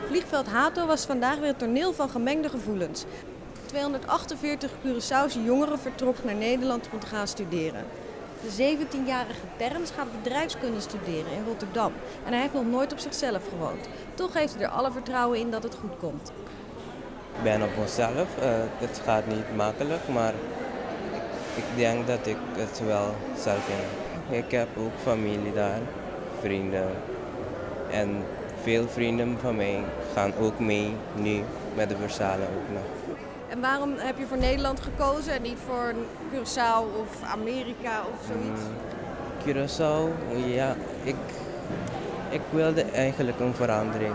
Vliegveld Hato was vandaag weer het toneel van gemengde gevoelens. 248 Curaçaose jongeren vertrokken naar Nederland om te gaan studeren. De 17-jarige Terms gaat bedrijfskunde studeren in Rotterdam. En hij heeft nog nooit op zichzelf gewoond. Toch heeft hij er alle vertrouwen in dat het goed komt. Ik ben op mezelf. Het gaat niet makkelijk, maar ik denk dat ik het wel zal kunnen. Ik heb ook familie daar, vrienden. En veel vrienden van mij gaan ook mee nu met de verzalen ook nog. En waarom heb je voor Nederland gekozen en niet voor Curaçao of Amerika of zoiets? Curaçao, ja, ik wilde eigenlijk een verandering.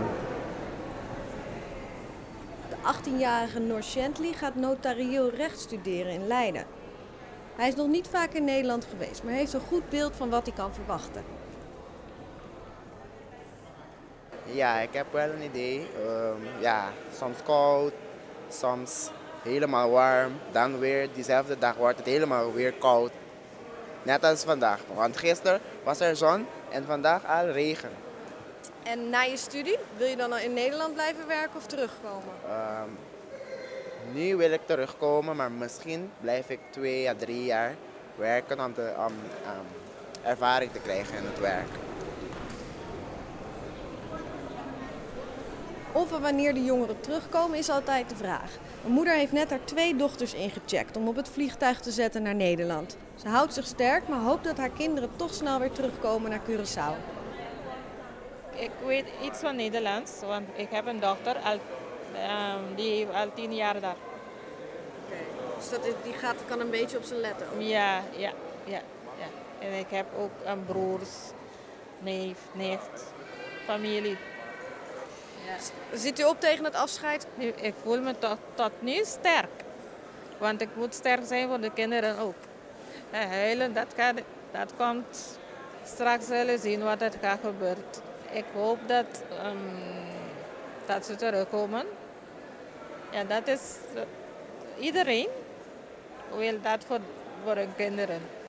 De 18-jarige Noor Shentley gaat notarieel recht studeren in Leiden. Hij is nog niet vaak in Nederland geweest, maar heeft een goed beeld van wat hij kan verwachten. Ja, ik heb wel een idee. Soms koud, soms helemaal warm. Dan weer diezelfde dag wordt het helemaal weer koud. Net als vandaag. Want gisteren was er zon en vandaag al regen. En na je studie, wil je dan in Nederland blijven werken of terugkomen? Nu wil ik terugkomen, maar misschien blijf ik 2 à 3 jaar werken om ervaring te krijgen in het werk. Of en wanneer de jongeren terugkomen is altijd de vraag. Mijn moeder heeft net haar 2 dochters ingecheckt om op het vliegtuig te zetten naar Nederland. Ze houdt zich sterk, maar hoopt dat haar kinderen toch snel weer terugkomen naar Curaçao. Ik weet iets van Nederlands, want ik heb een dochter die al 10 jaar daar. Dus die kan een beetje op zijn letten. Ja. En ik heb ook een broers, neef, nicht, familie. Ja. Zit u op tegen het afscheid? Ik voel me tot nu sterk. Want ik moet sterk zijn voor de kinderen ook. Huilen, dat komt. Straks zullen zien wat er gaat gebeuren. Ik hoop dat ze terugkomen. Ja, dat is... iedereen wil dat voor hun kinderen.